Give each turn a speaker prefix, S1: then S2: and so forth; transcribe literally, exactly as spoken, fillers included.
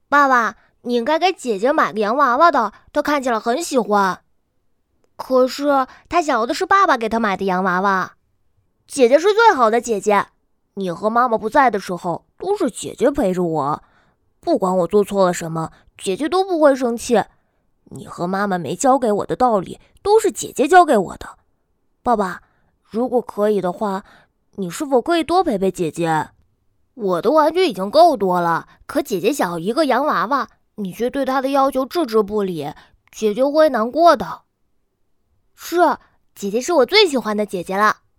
S1: 爸爸，你应该给姐姐买个洋娃娃的，她看起来很喜欢。可是她想要的是爸爸给她买的洋娃娃。姐姐是最好的姐姐，你和妈妈不在的时候，都是姐姐陪着我。不管我做错了什么，姐姐都不会生气。你和妈妈没教给我的道理，都是姐姐教给我的。爸爸，如果可以的话，你是否可以多陪陪姐姐？我的玩具已经够多了，可姐姐想要一个洋娃娃，你却对她的要求置之不理，姐姐会难过的。是，姐姐是我最喜欢的姐姐了。